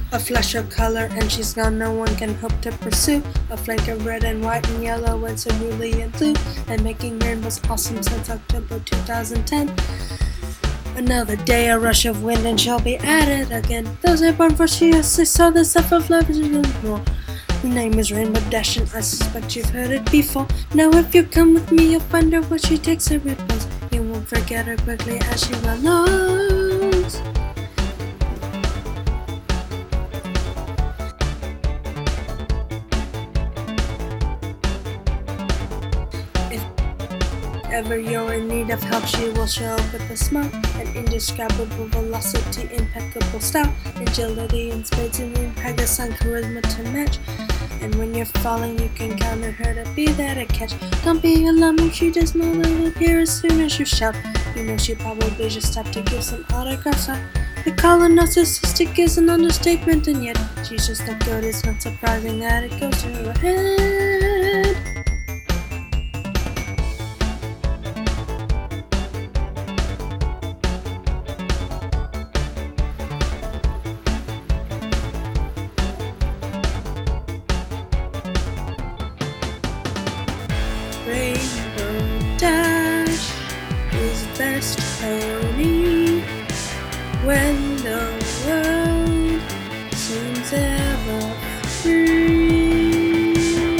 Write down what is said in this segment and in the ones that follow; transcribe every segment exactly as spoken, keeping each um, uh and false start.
A flash of color and she's gone, no one can hope to pursue. A flake of red and white and yellow and cerulean and blue, and making rainbows awesome since October two thousand ten. Another day, a rush of wind, and she'll be at it again. Those are born for she has saw the stuff of love is more. The name is Rainbow Dash, and I suspect you've heard it before. Now if you come with me, you'll find out what she takes her ripples. You won't forget her quickly as she well knows. If ever you're in need of help, she will show up with a smile. An indescribable velocity, impeccable style, agility and spades, and impetus and charisma to match. And when you're falling, you can count on her to be there to catch. Don't be alarmed if she does not appear as soon as you shout. You know she probably just stopped to give some autographs out. The call her narcissistic is an understatement, and yet she's just that good. It's not surprising that it goes to her head. Rainbow Dash is best pony when the world seems ever free.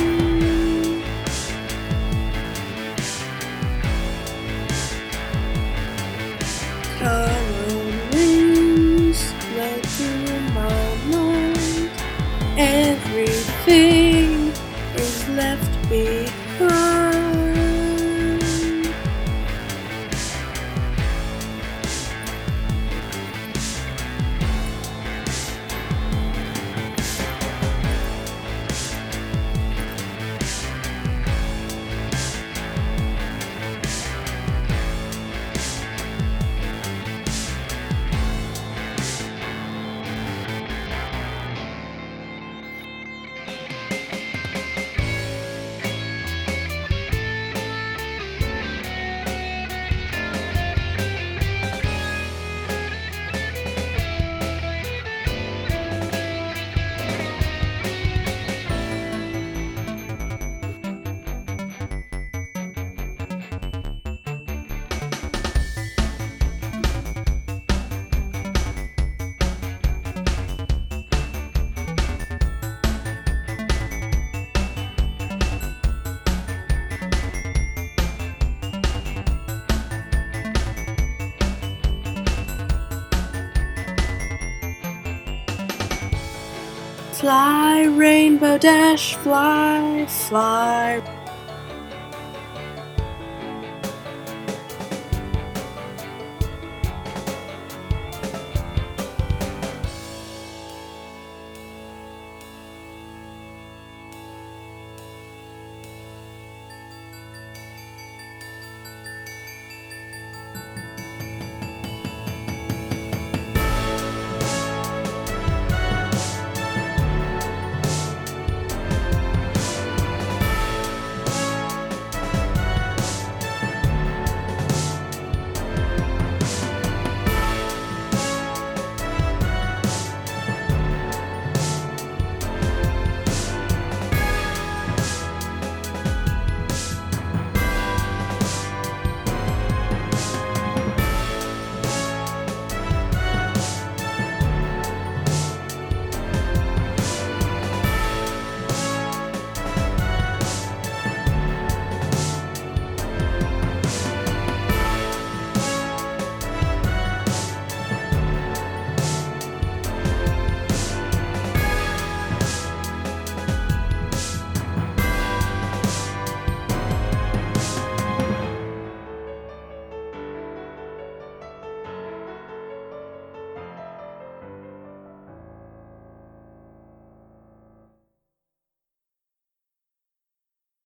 Colored wings float through my mind. Everything is left behind. Fly, Rainbow Dash, fly, fly.